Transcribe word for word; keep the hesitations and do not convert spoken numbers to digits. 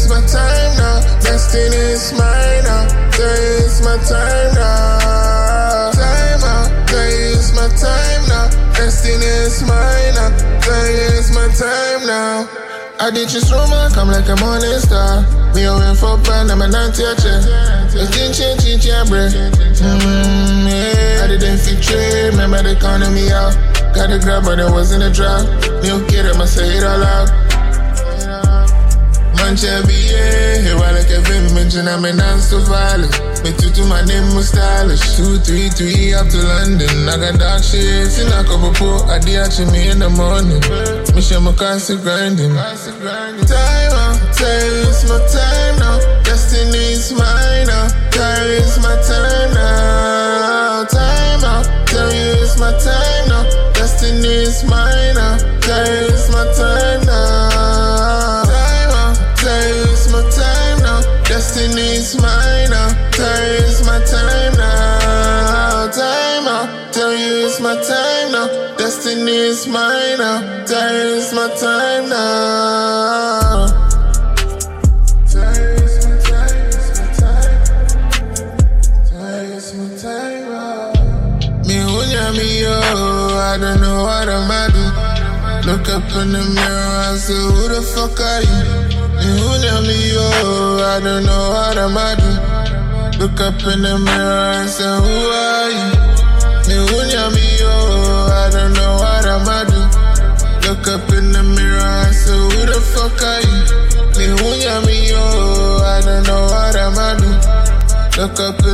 it's my time now. Destiny is mine now. Today is my time now. Time out. Today is my time now. Destiny is mine now. Today is my time now. I did just Roma, come like a morning star. Me a win for pan, I'm a nantiache. The thing change, change, change, break. Mmm, yeah. I didn't fit trade, remember the economy out. Got a grab, but I was in a drought. Me okay, I must say it all out. Mancha B A, here while I can mention I'm a dance to violence. Me too to my name was stylish. Two, three, three up to London. I got dark shades in a couple po. I did me in the morning. Me share my constant grinding. Time out, time is my time now. Destiny is mine now. Time is my time now. Time out, time is my time now. Destiny is mine now. Time is my time now. Time out, time is my time now. Destiny is mine now. Time is my time now. Time out, time is my time now. Destiny is mine now. Time is my time now. Time is my time, is my time. Time is my time now. Me unya me yo, I don't know what I'm do. Look up in the mirror and say, who the fuck are you? Me unya me yo, I don't know what I'm do. Look up in the mirror and say, who are you? Me unya me yo, I don't know what I'm do. Look up in the mirror and say, who the fuck are you? Me unya me yo, I don't know what I'm do. Look up